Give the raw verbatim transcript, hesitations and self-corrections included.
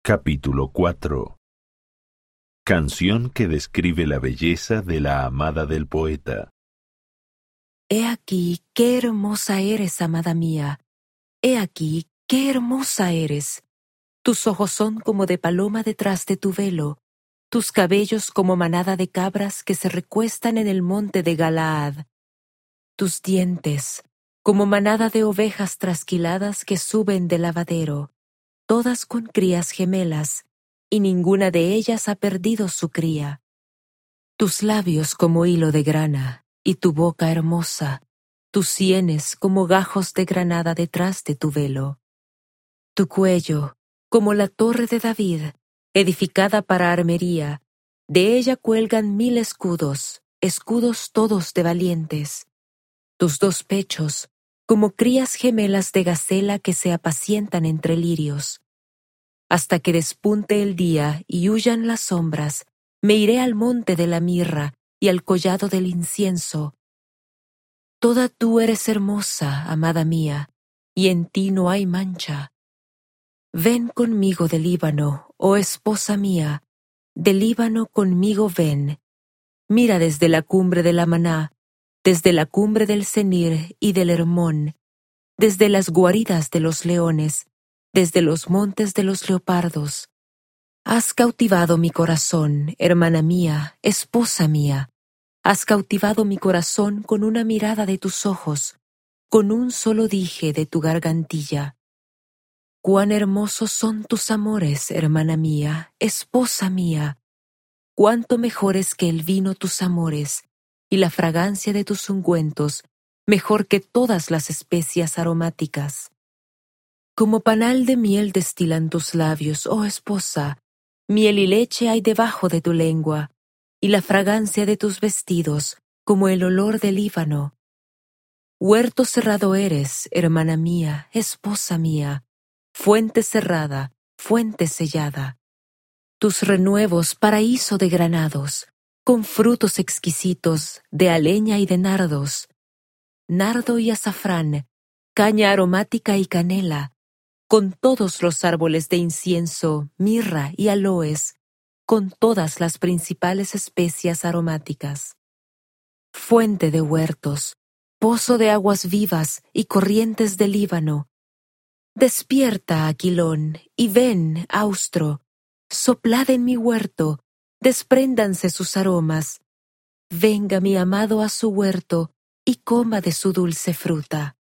Capítulo cuatro. Canción que describe la belleza de la amada del poeta. He aquí qué hermosa eres, amada mía. He aquí qué hermosa eres. Tus ojos son como de paloma detrás de tu velo, tus cabellos como manada de cabras que se recuestan en el monte de Galaad. Tus dientes como manada de ovejas trasquiladas que suben del lavadero, todas con crías gemelas, y ninguna de ellas ha perdido su cría. Tus labios como hilo de grana, y tu boca hermosa, tus sienes como gajos de granada detrás de tu velo. Tu cuello como la torre de David, edificada para armería, de ella cuelgan mil escudos, escudos todos de valientes. Tus dos pechos como crías gemelas de gacela que se apacientan entre lirios. Hasta que despunte el día y huyan las sombras, me iré al monte de la mirra y al collado del incienso. Toda tú eres hermosa, amada mía, y en ti no hay mancha. Ven conmigo del Líbano, oh esposa mía, del Líbano conmigo ven. Mira desde la cumbre de la Maná, desde la cumbre del Senir y del Hermón, desde las guaridas de los leones, desde los montes de los leopardos. Has cautivado mi corazón, hermana mía, esposa mía. Has cautivado mi corazón con una mirada de tus ojos, con un solo dije de tu gargantilla. Cuán hermosos son tus amores, hermana mía, esposa mía. Cuánto mejores que el vino tus amores, y la fragancia de tus ungüentos, mejor que todas las especias aromáticas. Como panal de miel destilan tus labios, oh esposa, miel y leche hay debajo de tu lengua, y la fragancia de tus vestidos, como el olor del Líbano. Huerto cerrado eres, hermana mía, esposa mía, fuente cerrada, fuente sellada. Tus renuevos paraíso de granados, con frutos exquisitos de aleña y de nardos, nardo y azafrán, caña aromática y canela, con todos los árboles de incienso, mirra y aloes, con todas las principales especias aromáticas. Fuente de huertos, pozo de aguas vivas y corrientes del Líbano. Despierta, Aquilón, y ven, Austro, soplad en mi huerto, despréndanse sus aromas. Venga mi amado a su huerto y coma de su dulce fruta.